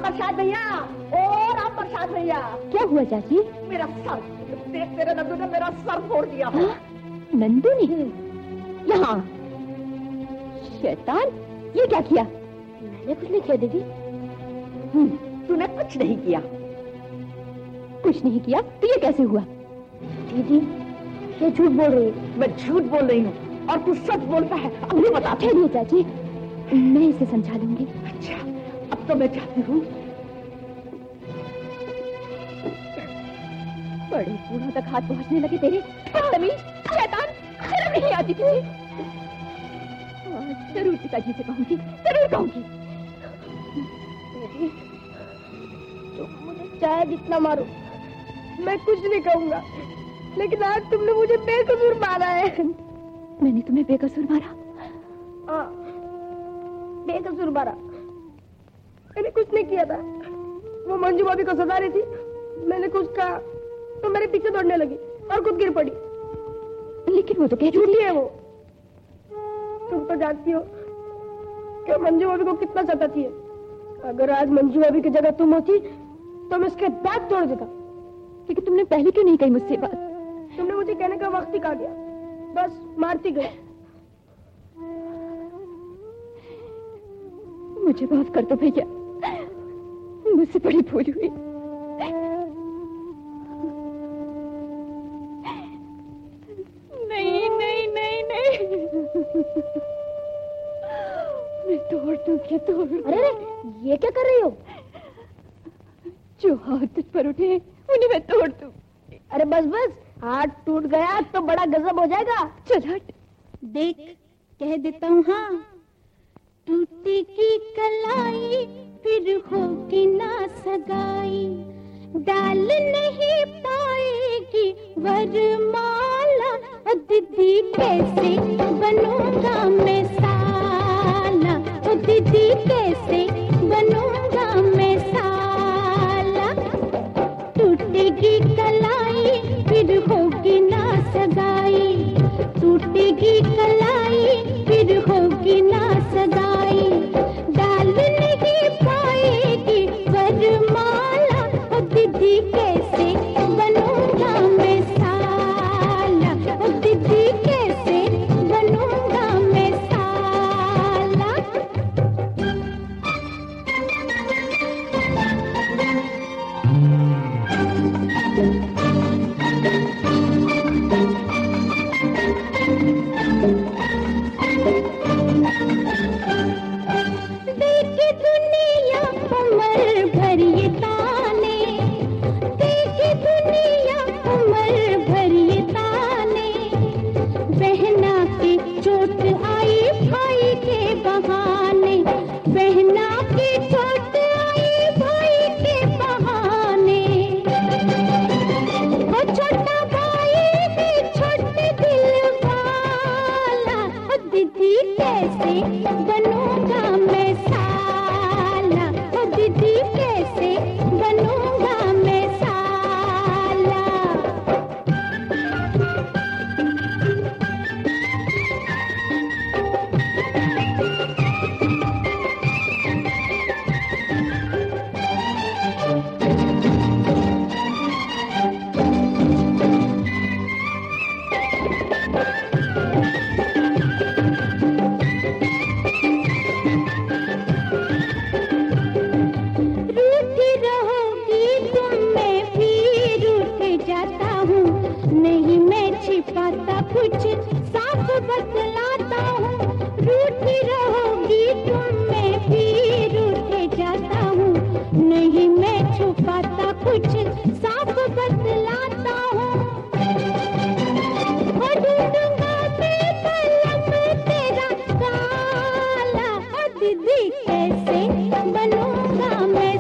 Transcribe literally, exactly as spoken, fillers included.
राम प्रसाद भैया, ओ राम प्रसाद भैया। क्या हुआ चाची? मेरा सर, देख तेरे नंदू ने मेरा सर फोड़ दिया। हाँ? नंदू ने? यहाँ शैतान, ये क्या किया? मैंने कुछ नहीं किया दीदी। तूने कुछ नहीं किया। कुछ नहीं किया तो ये कैसे हुआ? दीदी ये झूठ बोल रही है। मैं झूठ बोल रही हूँ और तू सच बोलता है। अब नहीं बता। ठहरिए चाची, मैं इसे समझा लूंगी। अच्छा, अब तो मैं चाहती हूँ। बड़े बूढ़ों तक हाथ पहुँचने लगे तेरे। बदतमीज, शैतान, शर्म नहीं आती तुझे? आज जरूर पिताजी से कहूंगी, जरूर कहूंगी। तुम मुझे चाहे जितना मारो, मैं कुछ नहीं कहूंगा, लेकिन आज तुमने मुझे बेकसूर मारा है। मैंने तुम्हें बेकसूर मारा? हाँ, बेकसूर मारा। मैंने कुछ नहीं किया था। वो मंजू भाभी को सजा रही थी, मैंने कुछ कहा तो मेरे पीछे दौड़ने लगी और खुद गिर पड़ी। लेकिन वो तो कह झूठी है वो। तुम तो जानती हो कि मंजू भाभी को कितना सताती है। अगर आज मंजू भाभी की जगह तुम होती तो मैं उसके दांत तोड़ देता। लेकिन तुमने पहले क्यों नहीं कही मुझसे बात? तुमने मुझे कहने का वक्त ही कहा गया, बस मारती गई। मुझे माफ कर दो भैया, मुझसे बड़ी भूल हुई। नहीं नहीं नहीं नहीं, मैं तोड़ दूंगी, तोड़। अरे अरे, ये क्या कर रही हो? जो हाथ तुझ पर उठे उन्हें मैं तोड़ दूं। अरे बस बस, हाथ टूट गया तो बड़ा गजब हो जाएगा। चल हट। देख, कह देता हूँ हाँ, टूटेगी कलाई फिर होगी ना सगाई, डाल नहीं पाएगी वरमाला, ओ दीदी कैसे बनूंगा मैं साला, ओ दीदी कैसे बनूंगा मैं साला, टूटेगी कलाई फिर होगी ना सगाई, टूटेगी कलाई फिर होगी ना सगाई, डाल नहीं पाएगी वरमाला, ओ दीदी कैसे बनूंगा मैं साला, ओ दीदी कैसे बनूंगा मैं साला। देखी दुनिया उम्र भर ये ताने, देखी दुनिया उम्र भर ये ताने, बहना की चोट आई भाई के बहाने, बहना की चोट आई भाई के बहाने, ओ छोटा भाई भी छोटे दिल वाला, ओ दीदी कैसे बनूंगा मैं साला, ओ दीदी कैसे बनूंगा मैं साला। रूठी रहोगी तुम, मैं भी रूठ जाता हूँ, नहीं मैं छिपाता कुछ साफ बतलाता हूँ, रूठी रहोगी तुम, मैं भी रूठ जाता हूँ, नहीं मैं छुपाता कुछ साफ बतलाता हूँ, और ढूंढूंगा मैं कलम तेरा काला, और दीदी कैसे बनूंगा मैं